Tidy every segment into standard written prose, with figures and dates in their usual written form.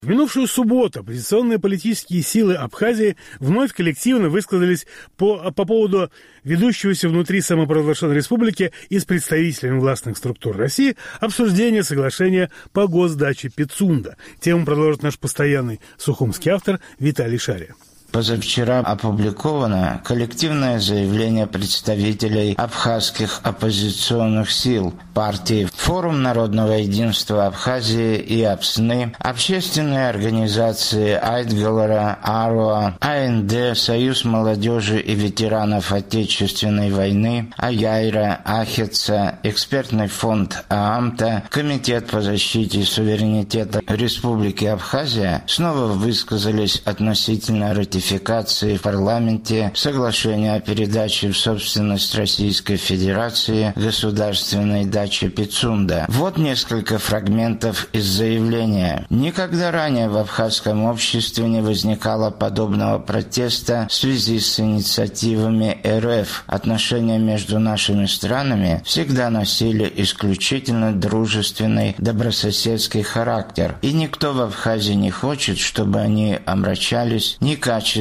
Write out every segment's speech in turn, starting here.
В минувшую субботу оппозиционные политические силы Абхазии вновь коллективно высказались по поводу ведущегося внутри самопровозглашенной республики и с представителями властных структур России обсуждения соглашения по госдаче Пицунда. Тему продолжит наш постоянный сухумский автор Виталий Шария. Позавчера опубликовано коллективное заявление представителей абхазских оппозиционных сил, партии Форум народного единства Абхазии и АПСНы, общественные организации Айтгалара, Аруа, АНД, Союз молодежи и ветеранов Отечественной войны, Аяйра, Ахеца, экспертный фонд ААМТа, Комитет по защите суверенитета Республики Абхазия снова высказались относительно ратификации в парламенте соглашения о передаче в собственность Российской Федерации государственной дачи Пицунда. Вот несколько фрагментов из заявления. Никогда ранее в абхазском обществе не возникало подобного протеста в связи с инициативами РФ. Отношения между нашими странами всегда носили исключительно дружественный, добрососедский характер, и никто в Абхазии не хочет, чтобы они омрачались некачественными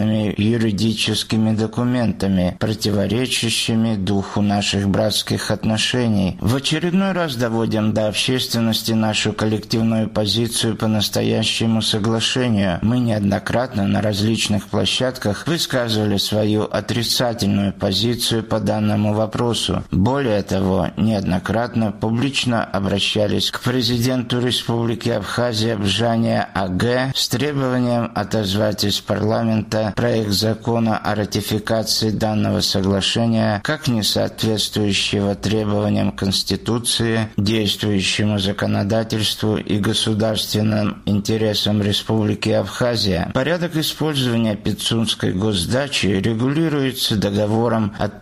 юридическими документами, противоречащими духу наших братских отношений. В очередной раз доводим до общественности нашу коллективную позицию по настоящему соглашению. Мы неоднократно на различных площадках высказывали свою отрицательную позицию по данному вопросу. Более того, неоднократно публично обращались к президенту Республики Абхазия Бжане А.Г. с требованием отозвать из парламента проект закона о ратификации данного соглашения как не соответствующего требованиям Конституции, действующему законодательству и государственным интересам Республики Абхазия. Порядок использования Пицунской госдачи регулируется договором от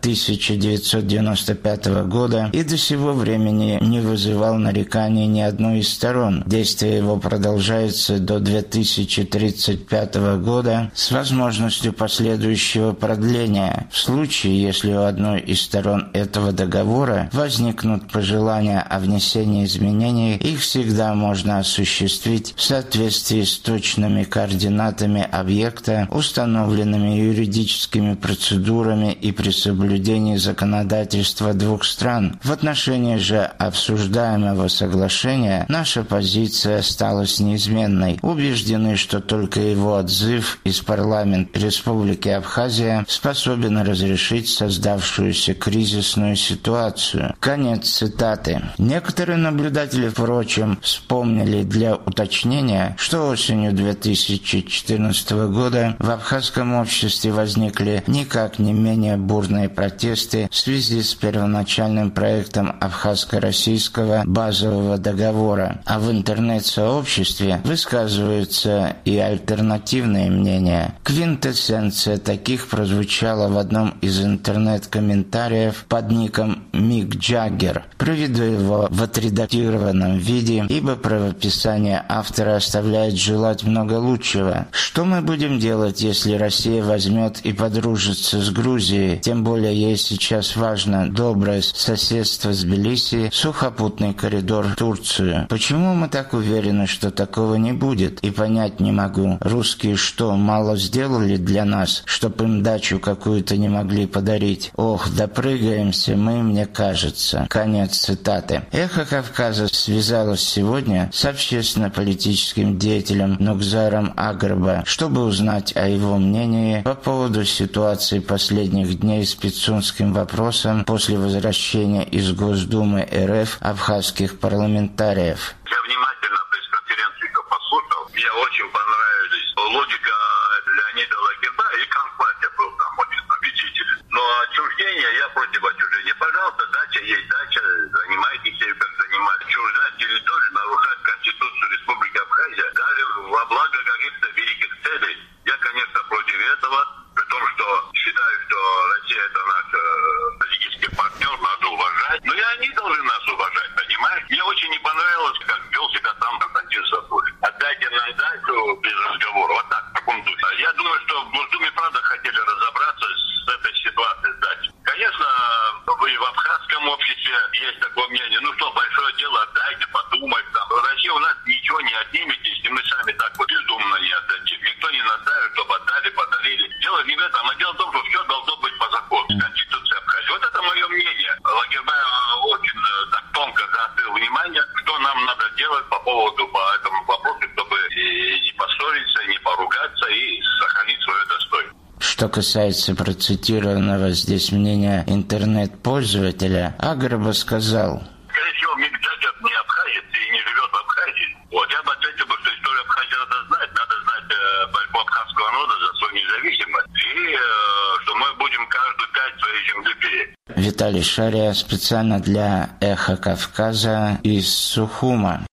1995 года и до сего времени не вызывал нареканий ни одной из сторон. Действие его продолжается до 2035 года с возможностью последующего продления. В случае, если у одной из сторон этого договора возникнут пожелания о внесении изменений, их всегда можно осуществить в соответствии с точными координатами объекта, установленными юридическими процедурами и при соблюдении законодательства двух стран. В отношении же обсуждаемого соглашения наша позиция осталась неизменной. Убеждены, что только его отзыв из парламента Республики Абхазия способен разрешить создавшуюся кризисную ситуацию. Конец цитаты. Некоторые наблюдатели, впрочем, вспомнили для уточнения, что осенью 2014 года в абхазском обществе возникли никак не менее бурные протесты в связи с первоначальным проектом абхазско-российского базового договора, а в интернет-сообществе высказываются и альтернативные мнения. Квинтэссенция таких прозвучала в одном из интернет-комментариев под ником Мик Джаггер. Приведу его в отредактированном виде, ибо правописание автора оставляет желать много лучшего. Что мы будем делать, если Россия возьмет и подружится с Грузией? Тем более ей сейчас важно доброе соседство с Тбилиси, сухопутный коридор в Турцию. Почему мы так уверены, что такого не будет? И понять не могу. Русские что, мало сделали для нас, чтоб им дачу какую-то не могли подарить? Ох, допрыгаемся мы, мне кажется. Конец цитаты. «Эхо Кавказа» связалось сегодня с общественно-политическим деятелем Нукзаром Агрба, чтобы узнать о его мнении по поводу ситуации последних дней с пицунским вопросом после возвращения из Госдумы РФ абхазских парламентариев. Я внимательно пресс-конференцию послушал. Мне очень понравились логика Леонида Лакина, и Константин был там очень победителен. Но отчуждение, я против отчуждения. Пожалуйста, дача есть дача, занимайтесь ею, как занимались. Чуждать территорию, нарушать Конституцию Республики Абхазия, даже во благо каких-то великих целей. Я, конечно, против этого, при том, что считаю, что Россия — это наш стратегический партнер, надо уважать. Но и они должны нас уважать, понимаешь? Мне очень не понравилось, как вел себя там Константин Сатурин. Отдайте нам дачу без разговора. Вот так, в таком духе. Я думаю, что в Госдуме, правда, хотели разобраться с этой ситуацией с дачей. Конечно, и в абхазском обществе есть такое мнение. Ну что, большое дело, отдайте, подумать. Там. Россия у нас ничего не отнимет, если мы сами так сделать по этому вопросу, чтобы и не поссориться, и не поругаться, и сохранить свое достоинство. Что касается процитированного здесь мнения интернет-пользователя, Аграба сказал: скорее всего, Мик Джаггер не абхазец и не живет в Абхазии. Вот я бы ответил, что историю Абхазии надо знать борьбу абхазского народа за свою независимость, и что мы будем каждую пять своей земли беречь. Виталий Шария специально для «Эхо Кавказа» из Сухума.